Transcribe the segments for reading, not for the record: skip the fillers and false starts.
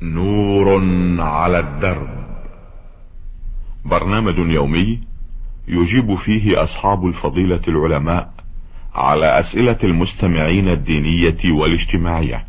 نور على الدرب، برنامج يومي يجيب فيه أصحاب الفضيلة العلماء على أسئلة المستمعين الدينية والاجتماعية.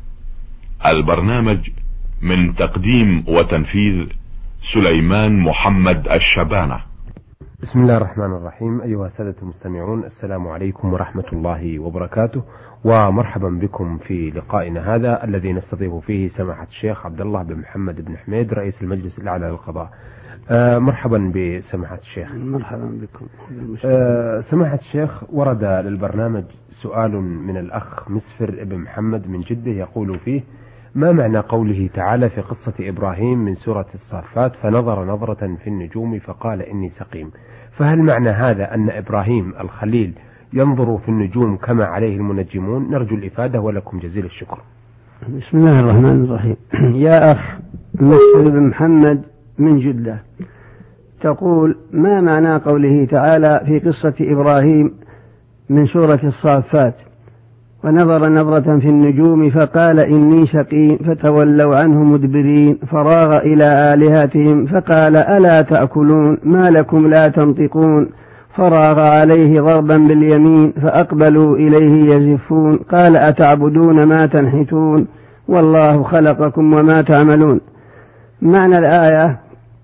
البرنامج من تقديم وتنفيذ سليمان محمد الشبانة. بسم الله الرحمن الرحيم. أيها السادة المستمعون، السلام عليكم ورحمة الله وبركاته، ومرحبا بكم في لقائنا هذا الذي نستضيف فيه سماحة الشيخ عبد الله بن محمد بن حميد رئيس المجلس الأعلى للقضاء. مرحبا بسماحة الشيخ. مرحبا بكم. سماحة الشيخ، ورد للبرنامج سؤال من الأخ مسفر بن محمد من جدة يقول فيه: ما معنى قوله تعالى في قصة إبراهيم من سورة الصافات فنظر نظرة في النجوم فقال إني سقيم؟ فهل معنى هذا أن إبراهيم الخليل ينظر في النجوم كما عليه المنجمون؟ نرجو الإفادة ولكم جزيل الشكر. بسم الله الرحمن الرحيم. يا أخ مسفر بن محمد من جدة، تقول: ما معنى قوله تعالى في قصة إبراهيم من سورة الصافات ونظر نظرة في النجوم فقال إني سقيم فتولوا عنه مدبرين فراغ إلى آلهتهم فقال ألا تأكلون ما لكم لا تنطقون فراغ عليه ضربا باليمين فأقبلوا إليه يزفون قال أتعبدون ما تنحتون والله خلقكم وما تعملون. معنى الآية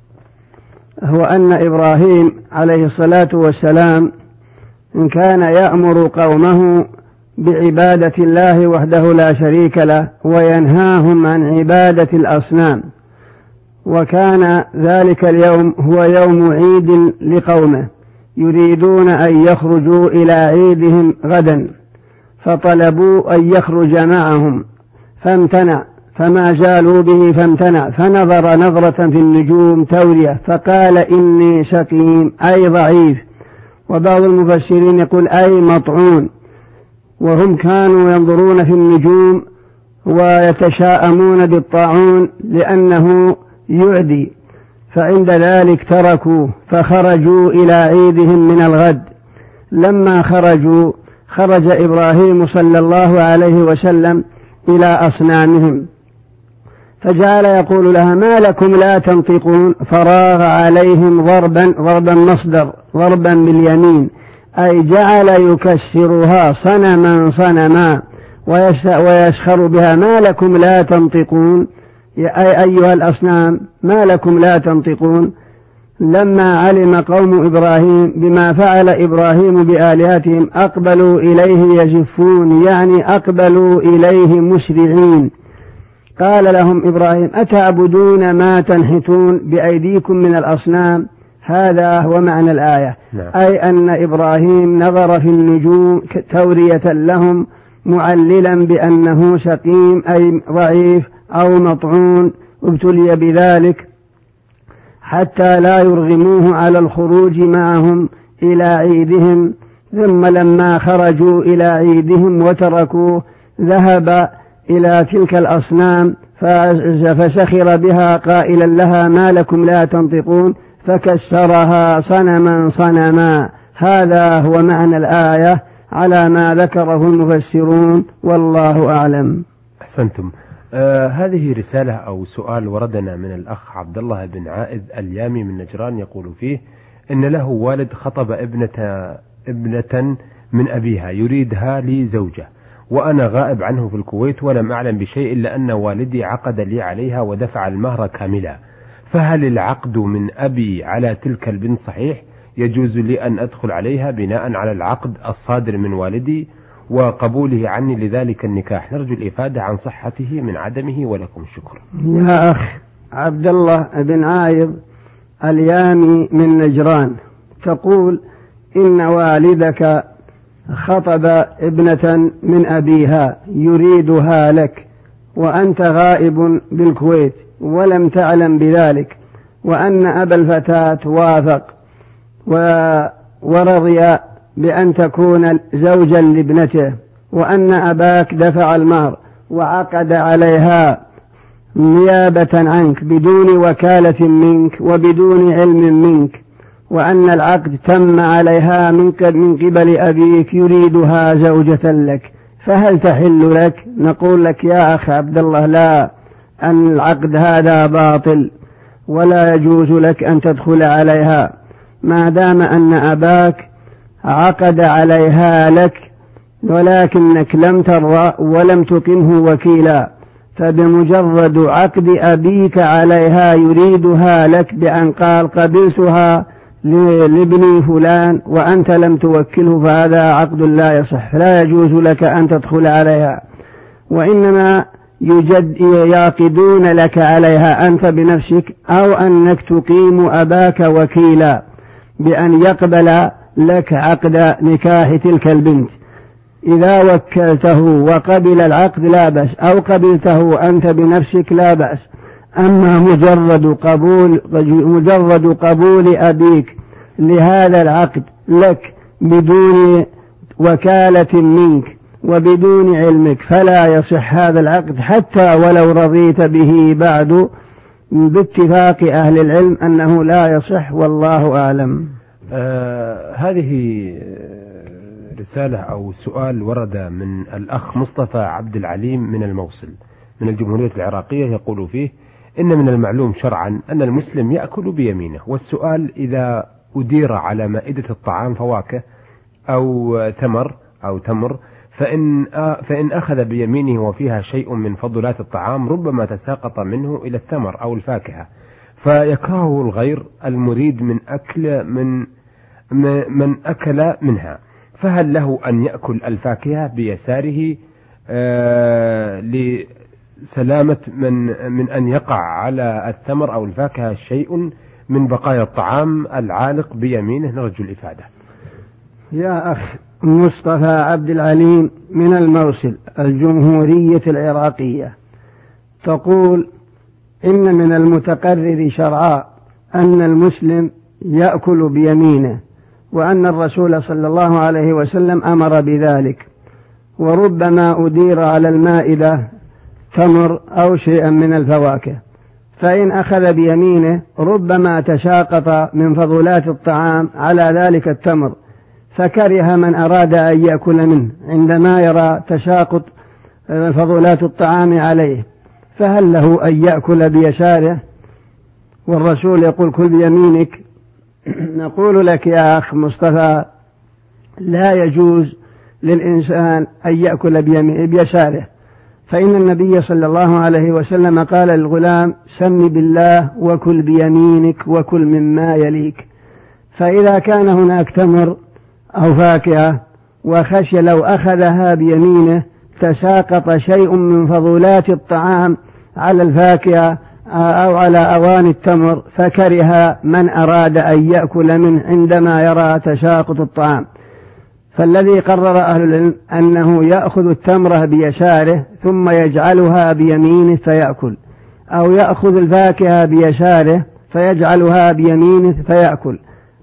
هو أن إبراهيم عليه الصلاة والسلام إن كان يأمر قومه بعبادة الله وحده لا شريك له وينهاهم عن عبادة الأصنام، وكان ذلك اليوم هو يوم عيد لقومه يريدون أن يخرجوا إلى عيدهم غدا، فطلبوا أن يخرج معهم فامتنع، فما زالوا به فامتنع، فنظر نظرة في النجوم تورية فقال إني سقيم أي ضعيف، وبعض المفسرين يقول أي مطعون. وهم كانوا ينظرون في النجوم ويتشاءمون بالطاعون لأنه يعدي، فعند ذلك تركوه فخرجوا إلى عيدهم من الغد. لما خرجوا خرج إبراهيم صلى الله عليه وسلم إلى أصنامهم فجعل يقول لها ما لكم لا تنطقون فراغ عليهم ضربا مصدر ضربا باليمين، أي جعل يكسرها صنما ويسخر بها. ما لكم لا تنطقون أي أيها الأصنام ما لكم لا تنطقون. لما علم قوم إبراهيم بما فعل إبراهيم بآلهتهم أقبلوا إليه يزفون، يعني أقبلوا إليه مسرعين. قال لهم إبراهيم أتعبدون ما تنحتون بأيديكم من الأصنام؟ هذا هو معنى الآية. أي أن إبراهيم نظر في النجوم تورية لهم معللا بأنه سقيم أي ضعيف أو مطعون، ابتلي بذلك حتى لا يرغموه على الخروج معهم إلى عيدهم. ثم لما خرجوا إلى عيدهم وتركوه ذهب إلى تلك الأصنام فسخر بها قائلا لها ما لكم لا تنطقون فكسرها صنما. هذا هو معنى الآية على ما ذكره المفسرون، والله أعلم. أحسنتم. هذه رسالة أو سؤال وردنا من الأخ عبد الله بن عائذ اليامي من نجران يقول فيه إن له والد خطب ابنة من أبيها يريدها لي زوجة، وأنا غائب عنه في الكويت ولم أعلم بشيء إلا أن والدي عقد لي عليها ودفع المهر كاملا، فهل العقد من أبي على تلك البنت صحيح؟ يجوز لي أن أدخل عليها بناء على العقد الصادر من والدي وقبوله عني لذلك النكاح؟ نرجو الإفادة عن صحته من عدمه ولكم الشكر. يا أخ عبد الله بن عايض اليامي من نجران، تقول إن والدك خطب ابنة من أبيها يريدها لك وأنت غائب بالكويت ولم تعلم بذلك، وأن أبا الفتاة وافق ورضي بأن تكون زوجا لابنته، وأن أباك دفع المهر وعقد عليها نيابة عنك بدون وكالة منك وبدون علم منك، وأن العقد تم عليها من قبل أبيك يريدها زوجة لك، فهل تحل لك؟ نقول لك يا أخ عبد الله لا، أن العقد هذا باطل ولا يجوز لك أن تدخل عليها ما دام أن أباك عقد عليها لك ولكنك لم ترضى ولم تقمه وكيلا، فبمجرد عقد أبيك عليها يريدها لك بأن قال قبلتها لابني فلان وأنت لم توكله، فهذا عقد لا يصح، لا يجوز لك أن تدخل عليها، وإنما يعقدون لك عليها أنت بنفسك، أو أنك تقيم أباك وكيلا بأن يقبل لك عقد نكاح تلك البنت. إذا وكلته وقبل العقد لا بأس، أو قبلته أنت بنفسك لا بأس. أما مجرد قبول أبيك لهذا العقد لك بدون وكالة منك وبدون علمك فلا يصح هذا العقد حتى ولو رضيت به بعد، باتفاق أهل العلم أنه لا يصح، والله أعلم. هذه رسالة أو سؤال ورد من الأخ مصطفى عبد العليم من الموصل من الجمهورية العراقية، يقول فيه: إن من المعلوم شرعا أن المسلم يأكل بيمينه، والسؤال إذا أدير على مائدة الطعام فواكه أو تمر فإن أخذ بيمينه وفيها شيء من فضلات الطعام ربما تساقط منه إلى التمر أو الفاكهة فيكرهه الغير المريد من أكل منها، فهل له أن يأكل الفاكهة بيساره لسلامة من أن يقع على التمر أو الفاكهة شيء من بقايا الطعام العالق بيمينه؟ نرجو الإفادة. يا أخ مصطفى عبد العليم من الموصل الجمهورية العراقية، تقول: إن من المتقرر شرعا أن المسلم يأكل بيمينه، وأن الرسول صلى الله عليه وسلم أمر بذلك، وربما أدير على المائدة تمر أو شيئا من الفواكه، فإن أخذ بيمينه ربما تساقط من فضلات الطعام على ذلك التمر، فكره من أراد أن يأكل منه عندما يرى تساقط فضلات الطعام عليه، فهل له أن يأكل بيساره؟ والرسول يقول: كل بيمينك. نقول لك يا أخ مصطفى: لا يجوز للإنسان أن يأكل بيساره، فإن النبي صلى الله عليه وسلم قال للغلام: سم بالله وكل بيمينك وكل مما يليك. فإذا كان هناك تمر أو فاكهة وخشي لو أخذها بيمينه تساقط شيء من فضولات الطعام على الفاكهة أو على أواني التمر، فكره من أراد أن يأكل منه عندما يرى تساقط الطعام، فالذي قرر أهل العلم أنه يأخذ التمرة بيساره ثم يجعلها بيمينه فيأكل، أو يأخذ الفاكهة بيساره فيجعلها بيمينه فيأكل،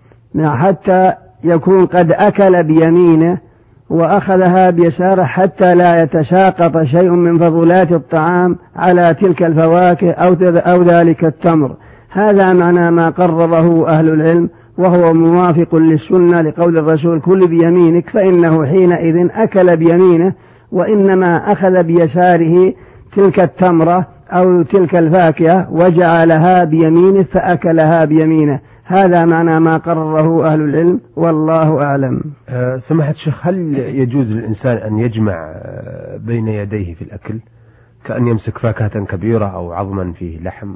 حتى يكون قد أكل بيمينه وأخذها بيساره حتى لا يتساقط شيء من فضولات الطعام على تلك الفواكه أو ذلك التمر. هذا معنى ما قرره أهل العلم، وهو موافق للسنة لقول الرسول: كل بيمينك، فإنه حينئذ أكل بيمينه، وإنما أخذ بيساره تلك التمرة أو تلك الفاكهة وجعلها بيمينه فأكلها بيمينه. هذا معنى ما قرره أهل العلم، والله أعلم. سماحة الشيخ، هل يجوز للإنسان أن يجمع بين يديه في الأكل كأن يمسك فاكهة كبيرة أو عظما فيه لحم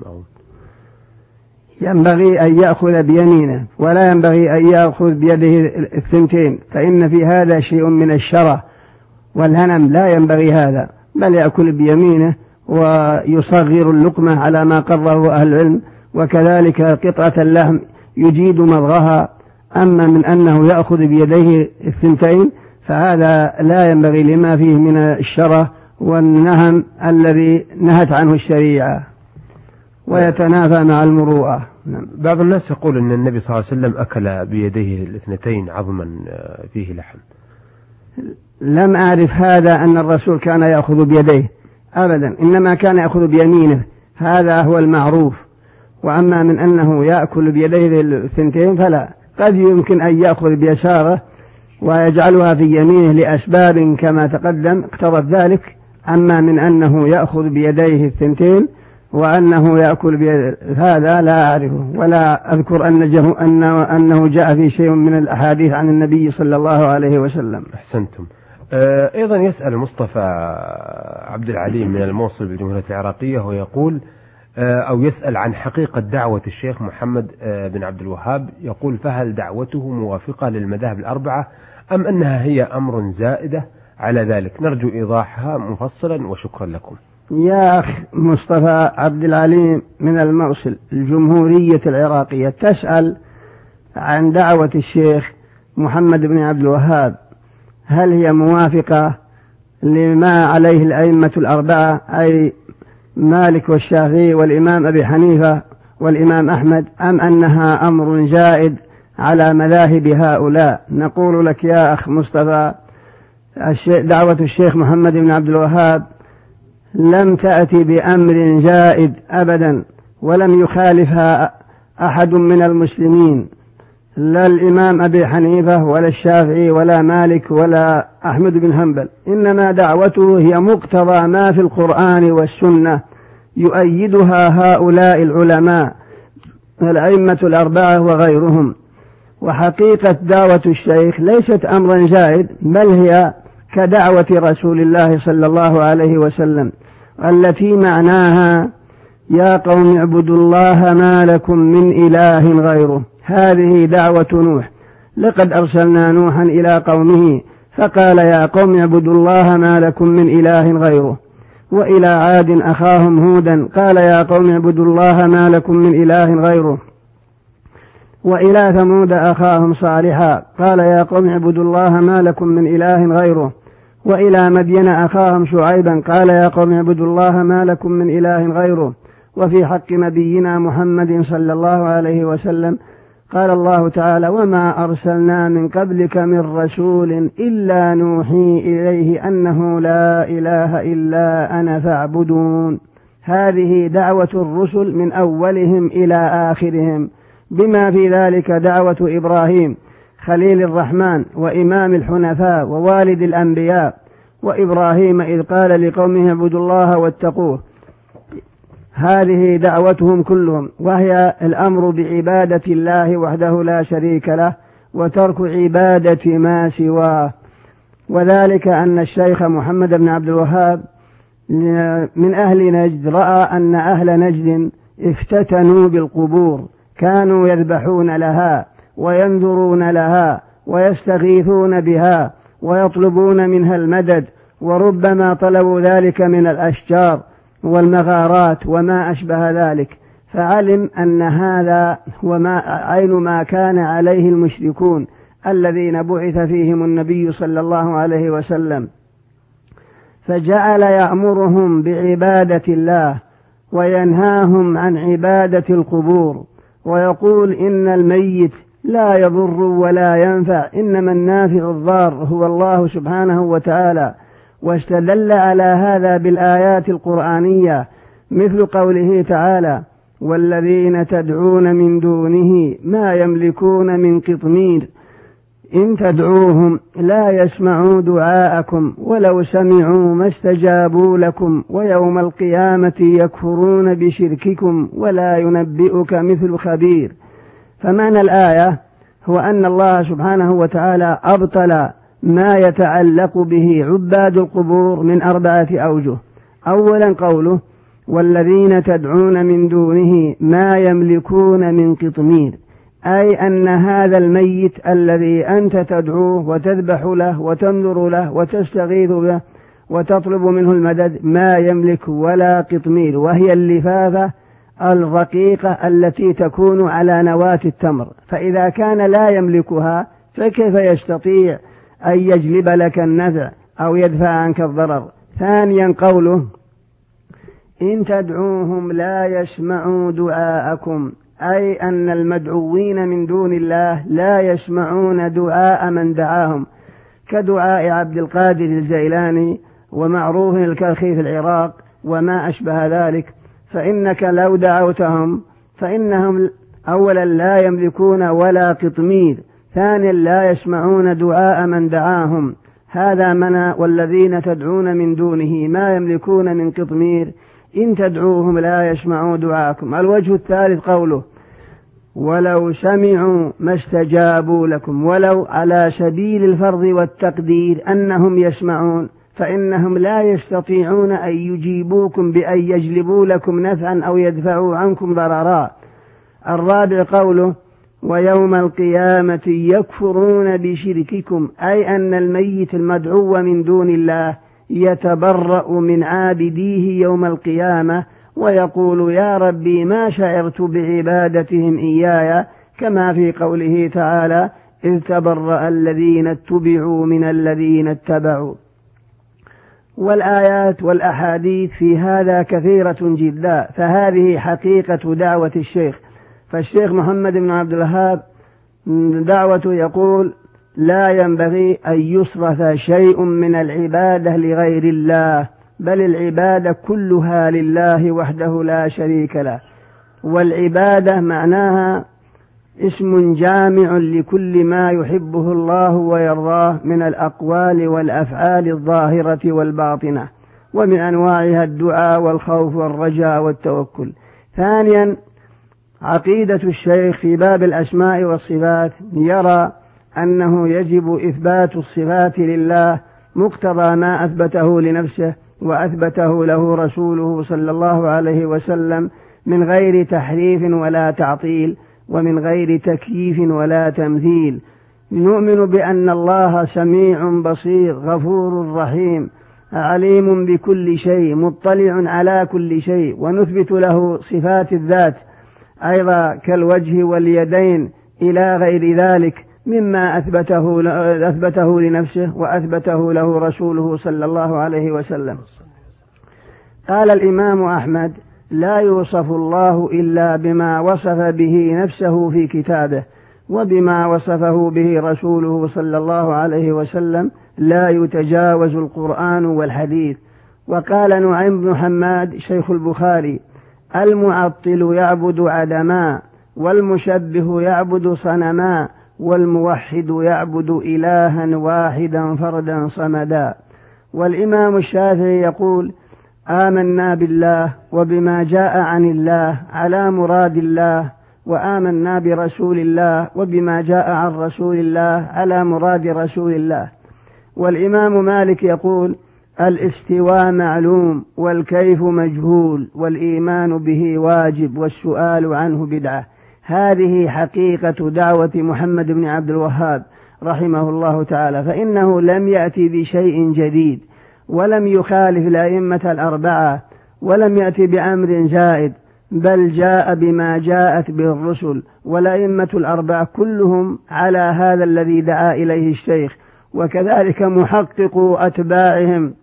ينبغي أن يأخذ بيمينه ولا ينبغي أن يأخذ بيده الثنتين، فإن في هذا شيء من الشرع والهنم، لا ينبغي هذا، بل يأكل بيمينه ويصغر اللقمة على ما قرره أهل العلم، وكذلك قطعة اللحم يجيد مضغها. أما من أنه يأخذ بيديه الثنتين فهذا لا ينبغي لما فيه من الشرع والنهم الذي نهت عنه الشريعة ويتنافى مع المروءة. بعض الناس يقول أن النبي صلى الله عليه وسلم أكل بيديه الاثنتين عظما فيه لحم. لم أعرف هذا أن الرسول كان يأخذ بيديه أبدا، إنما كان يأخذ بيمينه، هذا هو المعروف. وأما من أنه يأكل بيديه الثنتين فلا، قد يمكن أن يأخذ بيساره ويجعلها في يمينه لأسباب كما تقدم اقتضت ذلك. أما من أنه يأخذ بيديه الثنتين وأنه يأكل بيد هذا لا أعرفه، ولا أذكر أنه جاء في شيء من الأحاديث عن النبي صلى الله عليه وسلم. أحسنتم. أيضا يسأل مصطفى عبد العليم من الموصل بالجمهورية العراقية ويقول أو يسأل عن حقيقة دعوة الشيخ محمد بن عبد الوهاب، يقول فهل دعوته موافقة للمذاهب الأربعة أم أنها هي أمر زائدة على ذلك؟ نرجو إيضاحها مفصلا وشكرا لكم. يا أخ مصطفى عبد العليم من الموصل الجمهورية العراقية، تسأل عن دعوة الشيخ محمد بن عبد الوهاب هل هي موافقة لما عليه الأئمة الأربعة أي مالك والشافعي والإمام أبي حنيفة والإمام أحمد، أم أنها أمر زائد على مذاهب هؤلاء؟ نقول لك يا أخ مصطفى دعوة الشيخ محمد بن عبد الوهاب لم تأتي بأمر زائد أبدا، ولم يخالفها أحد من المسلمين، لا الإمام أبي حنيفة ولا الشافعي ولا مالك ولا أحمد بن حنبل، إنما دعوته هي مقتضى ما في القرآن والسنة يؤيدها هؤلاء العلماء الأئمة الأربعة وغيرهم. وحقيقة دعوة الشيخ ليست أمرا زائد، بل هي كدعوة رسول الله صلى الله عليه وسلم التي معناها يا قوم اعبدوا الله ما لكم من إله غيره. هذه دعوة نوح، لقد أرسلنا نوحا إلى قومه فقال يا قوم اعبدوا الله ما لكم من إله غيره. وإلى عاد أخاهم هودا قال يا قوم اعبدوا الله ما لكم من إله غيره. وإلى ثمود أخاهم صالحا قال يا قوم اعبدوا الله ما لكم من إله غيره. وإلى مدين أخاهم شعيبا قال يا قوم اعبدوا الله ما لكم من إله غيره. وفي حق نبينا محمد صلى الله عليه وسلم قال الله تعالى وما أرسلنا من قبلك من رسول إلا نوحي إليه أنه لا إله إلا أنا فاعبدون. هذه دعوة الرسل من أولهم إلى آخرهم، بما في ذلك دعوة إبراهيم خليل الرحمن وإمام الحنفاء ووالد الأنبياء، وإبراهيم إذ قال لقومه اعبدوا الله واتقوه. هذه دعوتهم كلهم، وهي الأمر بعبادة الله وحده لا شريك له وترك عبادة ما سواه. وذلك أن الشيخ محمد بن عبد الوهاب من أهل نجد رأى أن أهل نجد افتتنوا بالقبور، كانوا يذبحون لها وينذرون لها ويستغيثون بها ويطلبون منها المدد، وربما طلبوا ذلك من الأشجار والمغارات وما أشبه ذلك، فعلم أن هذا هو عين ما كان عليه المشركون الذين بعث فيهم النبي صلى الله عليه وسلم، فجعل يأمرهم بعبادة الله وينهاهم عن عبادة القبور، ويقول إن الميت لا يضر ولا ينفع، إنما النافع الضار هو الله سبحانه وتعالى. واستدل على هذا بالآيات القرآنية مثل قوله تعالى والذين تدعون من دونه ما يملكون من قطمير إن تدعوهم لا يسمعوا دعاءكم ولو سمعوا ما استجابوا لكم ويوم القيامة يكفرون بشرككم ولا ينبئك مثل خبير. فمعنى الآية هو أن الله سبحانه وتعالى أبطل ما يتعلق به عباد القبور من 4 أوجه. أولا قوله والذين تدعون من دونه ما يملكون من قطمير، أي أن هذا الميت الذي أنت تدعوه وتذبح له وتنذر له وتستغيث به وتطلب منه المدد ما يملك ولا قطمير، وهي اللفافة الرقيقة التي تكون على نواة التمر، فإذا كان لا يملكها فكيف يستطيع أن يجلب لك النفع أو يدفع عنك الضرر. ثانيا قوله إن تدعوهم لا يسمعوا دعاءكم، أي أن المدعوين من دون الله لا يسمعون دعاء من دعاهم، كدعاء عبد القادر الجيلاني ومعروف الكرخي في العراق وما أشبه ذلك، فإنك لو دعوتهم فإنهم أولا لا يملكون ولا قطمير، ثانيا لا يسمعون دعاء من دعاهم. هذا منع والذين تدعون من دونه ما يملكون من قطمير إن تدعوهم لا يسمعوا دعاءكم. الوجه الثالث قوله ولو سمعوا ما استجابوا لكم، ولو على سبيل الفرض والتقدير أنهم يسمعون، فإنهم لا يستطيعون أن يجيبوكم بأن يجلبوا لكم نفعا أو يدفعوا عنكم ضررا. الرابع قوله ويوم القيامة يكفرون بشرككم، أي أن الميت المدعو من دون الله يتبرأ من عابديه يوم القيامة ويقول يا ربي ما شعرت بعبادتهم إياي، كما في قوله تعالى إذ تبرأ الذين اتبعوا من الذين اتبعوا. والآيات والأحاديث في هذا كثيرة جدا، فهذه حقيقة دعوة الشيخ. فالشيخ محمد بن عبد الوهاب دعوته يقول لا ينبغي أن يصرف شيء من العبادة لغير الله، بل العبادة كلها لله وحده لا شريك له. والعبادة معناها اسم جامع لكل ما يحبه الله ويرضاه من الأقوال والأفعال الظاهرة والباطنة، ومن أنواعها الدعاء والخوف والرجاء والتوكل. ثانيا عقيدة الشيخ في باب الأسماء والصفات، يرى أنه يجب إثبات الصفات لله مقتضى ما أثبته لنفسه وأثبته له رسوله صلى الله عليه وسلم من غير تحريف ولا تعطيل، ومن غير تكييف ولا تمثيل. نؤمن بأن الله سميع بصير غفور رحيم عليم بكل شيء مطلع على كل شيء، ونثبت له صفات الذات أيضا كالوجه واليدين إلى غير ذلك مما أثبته لنفسه وأثبته له رسوله صلى الله عليه وسلم. قال الإمام أحمد لا يوصف الله إلا بما وصف به نفسه في كتابه، وبما وصفه به رسوله صلى الله عليه وسلم لا يتجاوز القرآن والحديث. وقال نعيم بن حماد شيخ البخاري المعطل يعبد عدما، والمشبه يعبد صنما، والموحد يعبد إلها واحدا فردا صمدا. والإمام الشافعي يقول آمنا بالله وبما جاء عن الله على مراد الله، وآمنا برسول الله وبما جاء عن رسول الله على مراد رسول الله. والإمام مالك يقول الاستواء معلوم والكيف مجهول والإيمان به واجب والسؤال عنه بدعة. هذه حقيقة دعوة محمد بن عبد الوهاب رحمه الله تعالى، فإنه لم يأتي بشيء جديد، ولم يخالف الأئمة الأربعة، ولم يأتي بأمر زائد، بل جاء بما جاءت به الرسل والأئمة الأربعة كلهم على هذا الذي دعا إليه الشيخ، وكذلك محققوا أتباعهم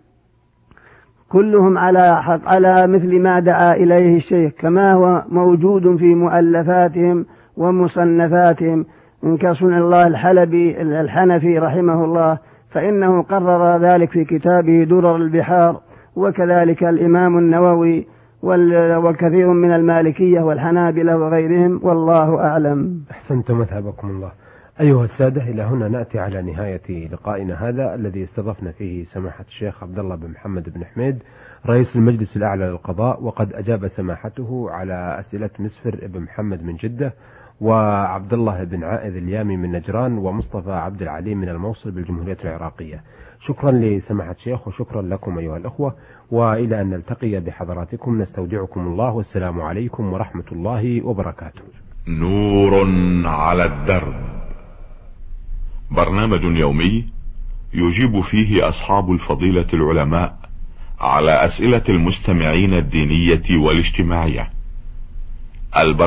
كلهم على مثل ما دعا إليه الشيخ، كما هو موجود في مؤلفاتهم ومصنفاتهم كصنع الله الحنفي رحمه الله، فإنه قرر ذلك في كتابه درر البحار، وكذلك الإمام النووي وكثير من المالكية والحنابلة وغيرهم، والله أعلم. أحسنت مذهبكم الله. أيها السادة، إلى هنا نأتي على نهاية لقائنا هذا الذي استضفنا فيه سماحة الشيخ عبد الله بن محمد بن حميد رئيس المجلس الأعلى للقضاء، وقد أجاب سماحته على أسئلة مسفر بن محمد من جدة، وعبد الله بن عائذ اليامي من نجران، ومصطفى عبد العليم من الموصل بالجمهورية العراقية. شكرا لسماحة الشيخ وشكرا لكم أيها الأخوة، وإلى أن نلتقي بحضراتكم نستودعكم الله، والسلام عليكم ورحمة الله وبركاته. نور على الدرب، برنامج يومي يجيب فيه أصحاب الفضيلة العلماء على أسئلة المستمعين الدينية والاجتماعية.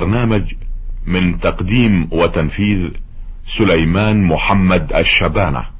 البرنامج من تقديم وتنفيذ سليمان محمد الشبانة.